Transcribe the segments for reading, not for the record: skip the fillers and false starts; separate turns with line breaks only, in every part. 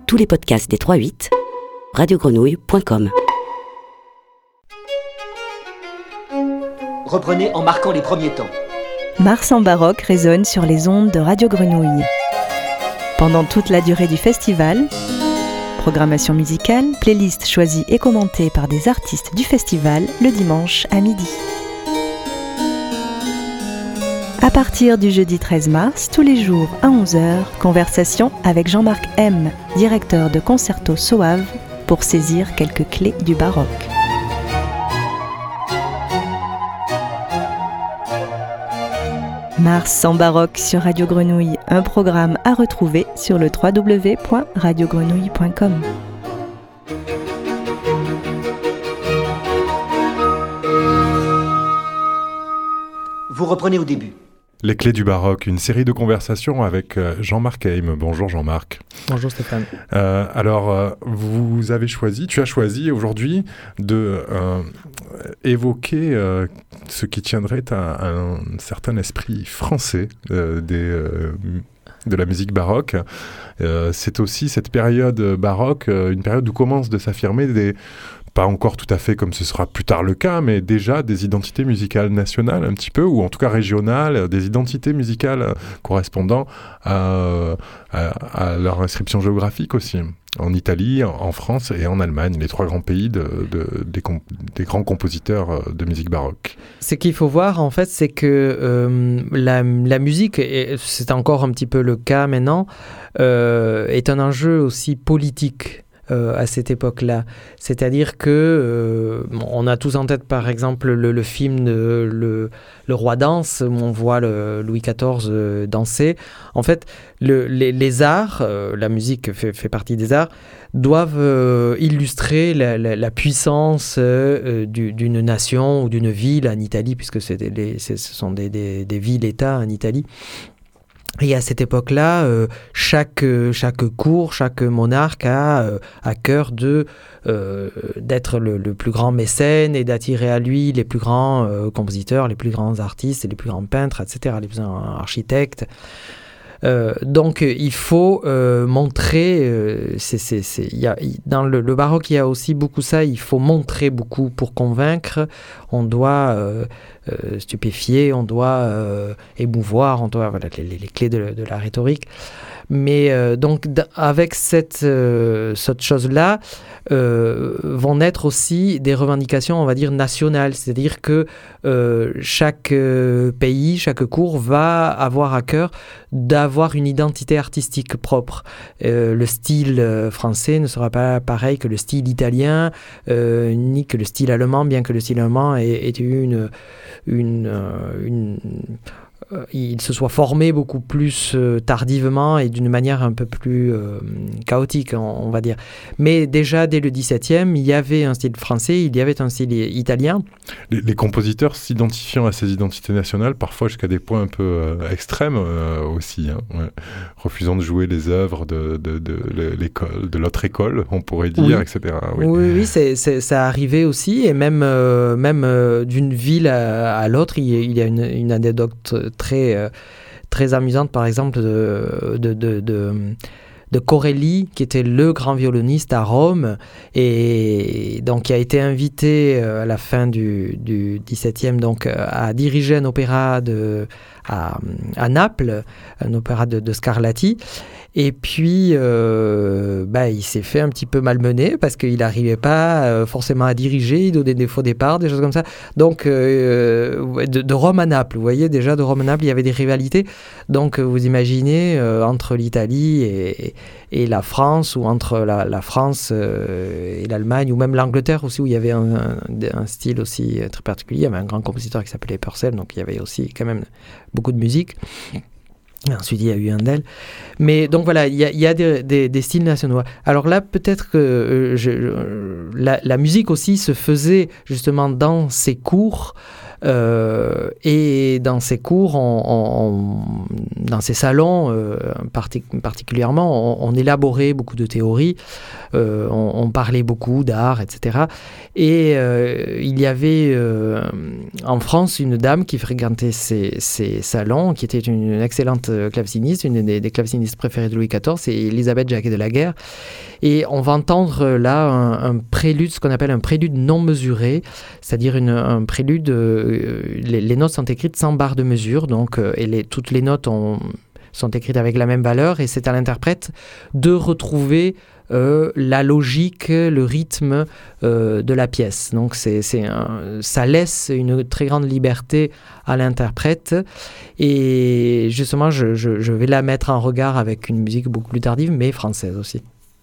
Tous les podcasts des 3-8, radiogrenouille.com.
Reprenez en marquant les premiers temps.
Mars en baroque résonne sur les ondes de Radio Grenouille. Pendant toute la durée du festival, programmation musicale, playlist choisie et commentée par des artistes du festival le dimanche à midi. À partir du jeudi 13 mars, tous les jours à 11h, conversation avec Jean-Marc M, directeur de Concerto Soave, pour saisir quelques clés du baroque. Mars en baroque sur Radio Grenouille, un programme à retrouver sur le www.radiogrenouille.com.
Vous reprenez au début.
Les clés du baroque, une série de conversations avec Jean-Marc Heim. Bonjour Jean-Marc.
Bonjour Stéphane.
Tu as choisi aujourd'hui de évoquer ce qui tiendrait à un certain esprit français de la musique baroque. C'est aussi cette période baroque, une période où commencent de s'affirmer pas encore tout à fait comme ce sera plus tard le cas, mais déjà des identités musicales nationales un petit peu, ou en tout cas régionales, des identités musicales correspondant à leur inscription géographique aussi. En Italie, en France et en Allemagne, les trois grands pays des grands compositeurs de musique baroque.
Ce qu'il faut voir, en fait, c'est que la musique, et c'est encore un petit peu le cas maintenant, est un enjeu aussi politique. À cette époque-là. C'est-à-dire que on a tous en tête par exemple le film le Roi danse, où on voit Louis XIV danser. En fait, les arts, la musique fait partie des arts, doivent illustrer la puissance d'une nation ou d'une ville en Italie, puisque ce sont des villes-États en Italie. Et à cette époque-là, chaque cour, chaque monarque a à cœur d'être le plus grand mécène et d'attirer à lui les plus grands compositeurs, les plus grands artistes, et les plus grands peintres, etc., les plus grands architectes. Donc il faut montrer, dans le baroque il y a aussi beaucoup ça, il faut montrer beaucoup pour convaincre, on doit stupéfier, on doit émouvoir, on doit, voilà, les clés de la rhétorique. Mais donc avec cette chose-là vont naître aussi des revendications, on va dire, nationales. C'est-à-dire que chaque pays, chaque cour va avoir à cœur d'avoir une identité artistique propre. Le style français ne sera pas pareil que le style italien, ni que le style allemand, bien que le style allemand ait eu il se soit formé beaucoup plus tardivement et d'une manière un peu plus chaotique, on va dire. Mais déjà, dès le XVIIe, il y avait un style français, il y avait un style italien.
Les compositeurs s'identifiant à ces identités nationales, parfois jusqu'à des points un peu extrêmes aussi, hein, ouais. Refusant de jouer les œuvres de l'autre école, on pourrait dire, oui. Etc.
Oui, ça arrivait aussi, et même d'une ville à l'autre, il y a une anecdote très amusante, par exemple, de Corelli, qui était le grand violoniste à Rome, et donc qui a été invité à la fin du XVIIe donc à diriger un opéra à Naples, un opéra de Scarlatti. Et puis, il s'est fait un petit peu malmener parce qu'il n'arrivait pas forcément à diriger, il donnait des faux départs, des choses comme ça. Donc, de Rome à Naples, vous voyez, déjà de Rome à Naples, il y avait des rivalités. Donc, vous imaginez, entre l'Italie et la France, ou entre la France et l'Allemagne, ou même l'Angleterre aussi, où il y avait un style aussi très particulier. Il y avait un grand compositeur qui s'appelait Purcell, donc il y avait aussi quand même beaucoup de musique. Ensuite, il y a eu Handel. Mais donc voilà, il y a des styles nationaux. Alors là, peut-être que la musique aussi se faisait justement dans ces cours Et dans ces cours, dans ces salons particulièrement, on élaborait beaucoup de théories, on parlait beaucoup d'art, etc. Et il y avait en France une dame qui fréquentait ces salons, qui était une excellente claveciniste, une des clavecinistes préférées de Louis XIV, c'est Élisabeth Jacquet de la Guerre. Et on va entendre là un prélude, ce qu'on appelle un prélude non mesuré, c'est-à-dire un prélude, les notes sont écrites sans barre de mesure, donc, et toutes les notes sont écrites avec la même valeur, et c'est à l'interprète de retrouver la logique, le rythme de la pièce. Donc ça laisse une très grande liberté à l'interprète, et justement je vais la mettre en regard avec une musique beaucoup plus tardive, mais française aussi.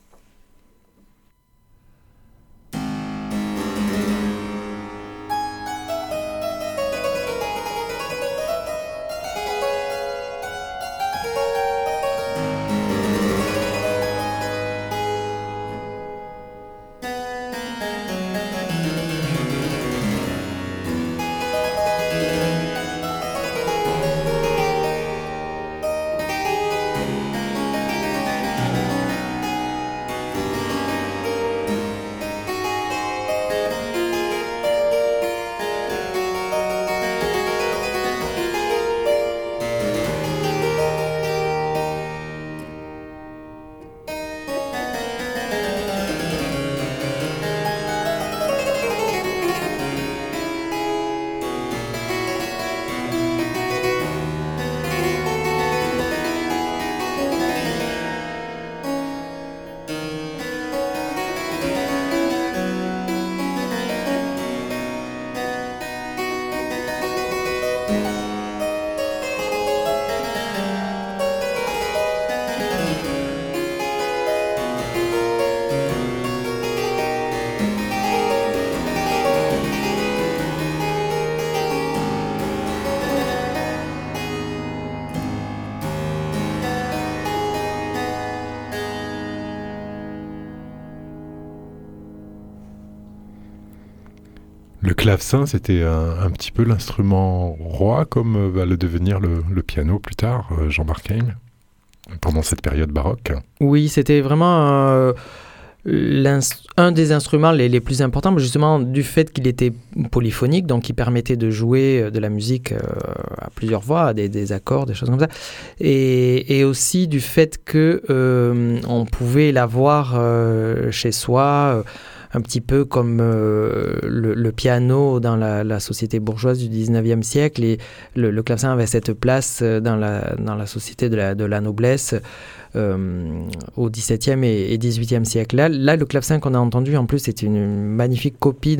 Le clavecin, c'était un petit peu l'instrument roi, comme va le devenir le piano plus tard, Jean-Marc Heim, pendant cette période baroque.
Oui, c'était vraiment un des instruments les plus importants, justement du fait qu'il était polyphonique, donc il permettait de jouer de la musique à plusieurs voix, des accords, des choses comme ça, et aussi du fait que on pouvait l'avoir chez soi, un petit peu comme le piano dans la société bourgeoise du 19e siècle, et le clavecin avait cette place dans la société de la noblesse au XVIIe et XVIIIe siècle. Là, le clavecin qu'on a entendu, en plus, c'est une magnifique copie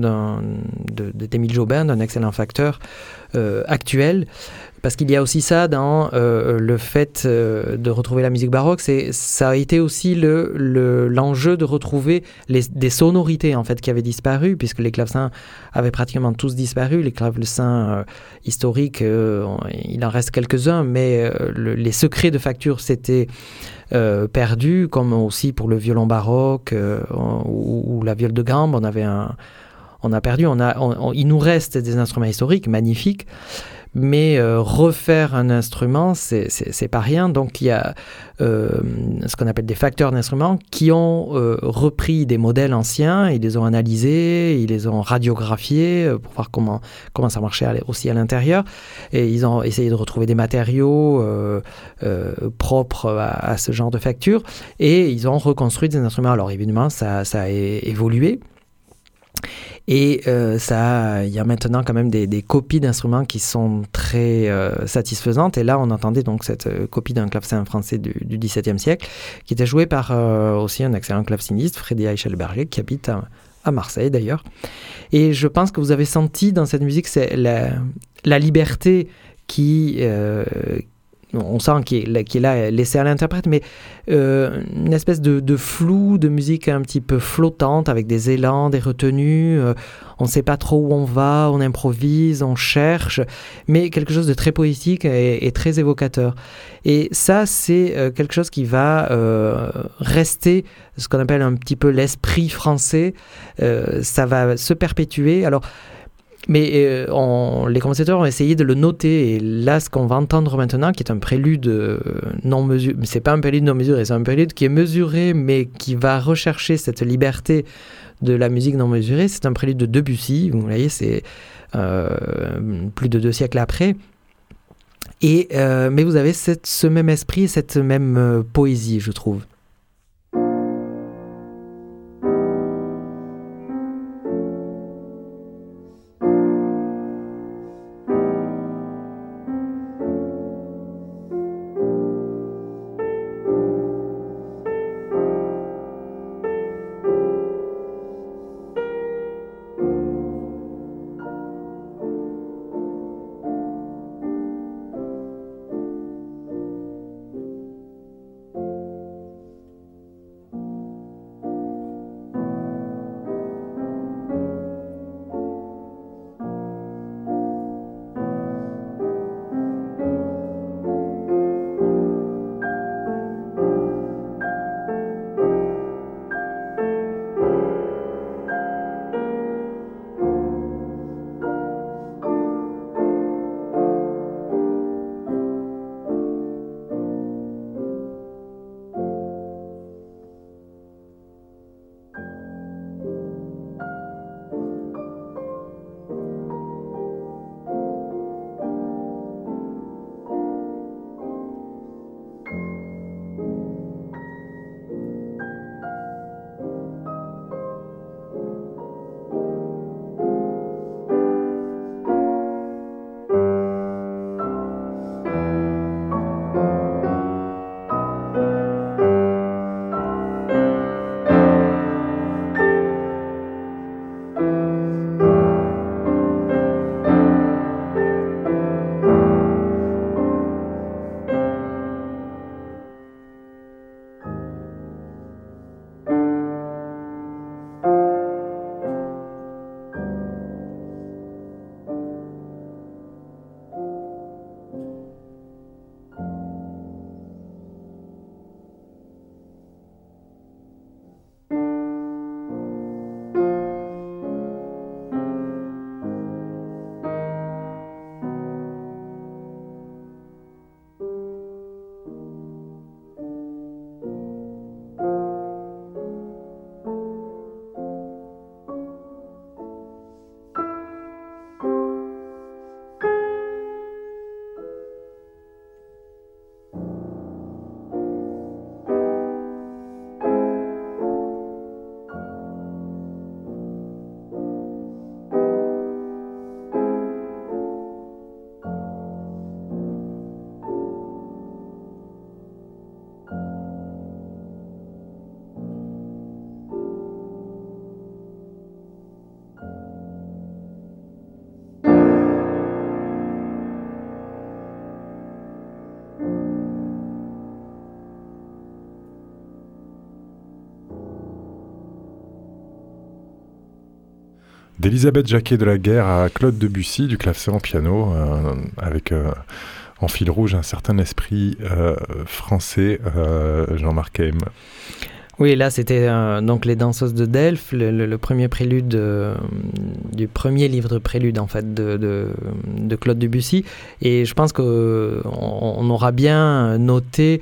d'Émile Jobin, d'un excellent facteur actuel. Parce qu'il y a aussi ça dans le fait de retrouver la musique baroque, ça a été aussi l'enjeu de retrouver des sonorités en fait qui avaient disparu, puisque les clavecins avaient pratiquement tous disparu. Les clavecins historiques, il en reste quelques-uns, mais les secrets de facture s'étaient perdus, comme aussi pour le violon baroque ou la viole de gambe. On a perdu. Il nous reste des instruments historiques magnifiques. Mais refaire un instrument, c'est pas rien. Donc il y a ce qu'on appelle des facteurs d'instruments qui ont repris des modèles anciens, ils les ont analysés, ils les ont radiographiés pour voir comment ça marchait aussi à l'intérieur. Et ils ont essayé de retrouver des matériaux propres à ce genre de factures. Et ils ont reconstruit des instruments. Alors évidemment, ça a évolué. Et il y a maintenant quand même des copies d'instruments qui sont très satisfaisantes. Et là, on entendait donc cette copie d'un clavecin français du XVIIe siècle, qui était joué par aussi un excellent claveciniste, Frédéric Eichelberger, qui habite à Marseille d'ailleurs. Et je pense que vous avez senti dans cette musique, c'est la liberté qui... on sent qu'il est là laissé à l'interprète, mais une espèce de flou, de musique un petit peu flottante, avec des élans, des retenues. On ne sait pas trop où on va, on improvise, on cherche, mais quelque chose de très poétique et très évocateur. Et ça, c'est quelque chose qui va rester, ce qu'on appelle un petit peu l'esprit français. Ça va se perpétuer. Alors, Mais les compositeurs ont essayé de le noter. Et là, ce qu'on va entendre maintenant, qui est un prélude non mesuré, c'est pas un prélude non mesuré, c'est un prélude qui est mesuré, mais qui va rechercher cette liberté de la musique non mesurée. C'est un prélude de Debussy. Vous voyez, c'est plus de 2 siècles après. Mais vous avez ce même esprit, cette même poésie, je trouve.
D'Elisabeth Jacquet de la Guerre à Claude Debussy, du clavecin piano, avec en fil rouge un certain esprit français, Jean-Marc Heym.
Oui, là c'était donc Les Danseuses de Delphes, le premier prélude du premier livre de prélude en fait de Claude Debussy, et je pense qu'on aura bien noté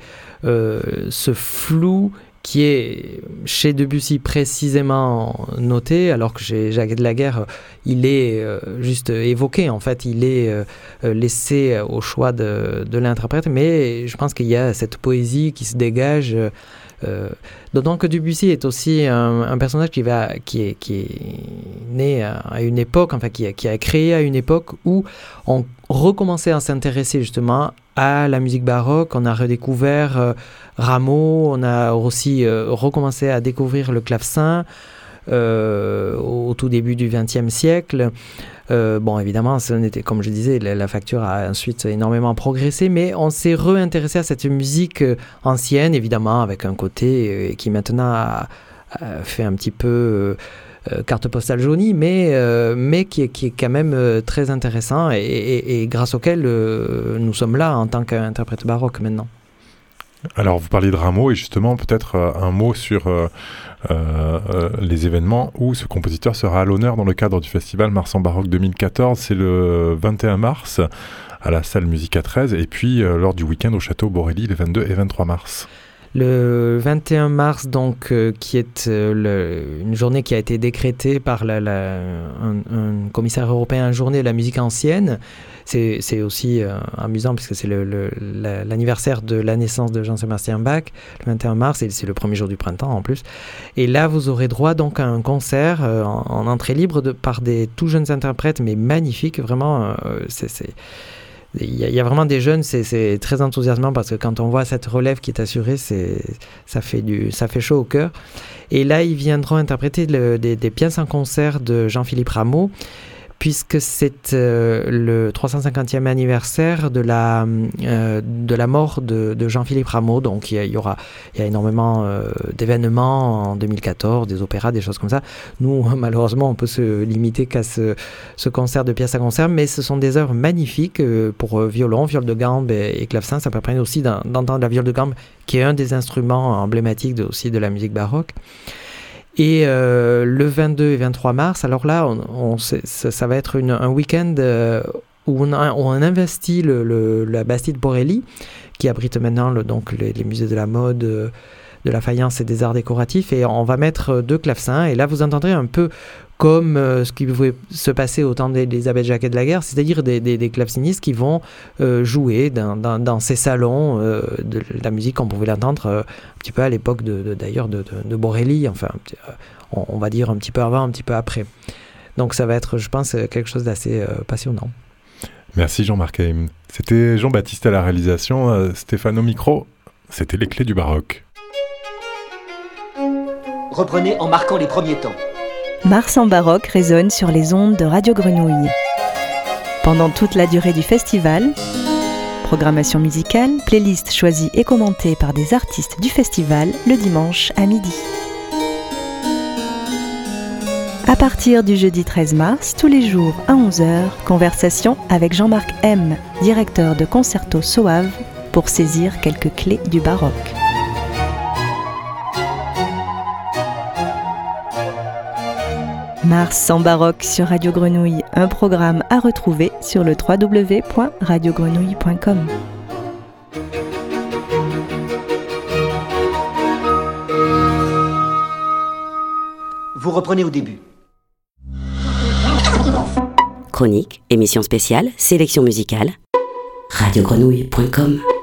ce flou qui est chez Debussy précisément noté, alors que chez Jacquet de la Guerre, il est juste évoqué, en fait, il est laissé au choix de l'interprète, mais je pense qu'il y a cette poésie qui se dégage, d'autant que Debussy est aussi un personnage qui est né à une époque, enfin qui a créé à une époque où on recommençait à s'intéresser justement à la musique baroque, on a redécouvert Rameau, on a aussi recommencé à découvrir le clavecin au tout début du XXe siècle. Bon, évidemment, comme je disais, la facture a ensuite énormément progressé, mais on s'est réintéressé à cette musique ancienne, évidemment, avec un côté qui maintenant a fait un petit peu carte postale jaunie, mais qui est quand même très intéressant et grâce auquel nous sommes là en tant qu'interprète baroque maintenant.
Alors, vous parliez de Rameau, et justement, peut-être un mot sur les événements où ce compositeur sera à l'honneur dans le cadre du festival Mars en Baroque 2014. C'est le 21 mars à la salle Musica 13, et puis lors du week-end au château Borelli les 22 et 23 mars.
Le 21 mars, donc, qui est une journée qui a été décrétée par un commissaire européen, journée de la musique ancienne. C'est aussi amusant puisque c'est l'anniversaire de la naissance de Jean-Sébastien Bach, le 21 mars, et c'est le premier jour du printemps en plus. Et là, vous aurez droit donc à un concert en entrée libre par des tout jeunes interprètes, mais magnifiques, vraiment. Il y a vraiment des jeunes, c'est très enthousiasmant parce que quand on voit cette relève qui est assurée, ça fait chaud au cœur. Et là, ils viendront interpréter des pièces en concert de Jean-Philippe Rameau, puisque c'est le 350e anniversaire de la mort de Jean-Philippe Rameau. Donc il y a énormément d'événements en 2014, des opéras, des choses comme ça. Nous, malheureusement, on peut se limiter qu'à ce concert de pièces à concert, mais ce sont des œuvres magnifiques pour violon, viole de gambe et clavecin. Ça permet aussi d'entendre la viole de gambe, qui est un des instruments emblématiques aussi de la musique baroque. Et le 22 et 23 mars, alors là, ça va être un week-end où on investit la Bastide Borelli, qui abrite maintenant les musées de la mode, de la faïence et des arts décoratifs, et on va mettre 2 clavecins, et là vous entendrez un peu comme ce qui pouvait se passer au temps d'Élisabeth Jacquet de la Guerre, c'est-à-dire des clavecinistes qui vont jouer dans ces salons de la musique qu'on pouvait l'entendre un petit peu à l'époque d'ailleurs de Borelli, enfin on va dire un petit peu avant, un petit peu après. Donc ça va être, je pense, quelque chose d'assez passionnant.
Merci Jean-Marc Haim. C'était Jean-Baptiste à la réalisation, Stéphane au micro. C'était les clés du baroque.
Reprenez en marquant les premiers temps.
Mars en Baroque résonne sur les ondes de Radio Grenouille. Pendant toute la durée du festival, programmation musicale, playlist choisie et commentée par des artistes du festival le dimanche à midi. À partir du jeudi 13 mars, tous les jours à 11h, conversation avec Jean-Marc M, directeur de Concerto Soave, pour saisir quelques clés du baroque. Mars en Baroque sur Radio Grenouille, un programme à retrouver sur le www.radiogrenouille.com.
Vous reprenez au début.
Chronique, émission spéciale, sélection musicale. radiogrenouille.com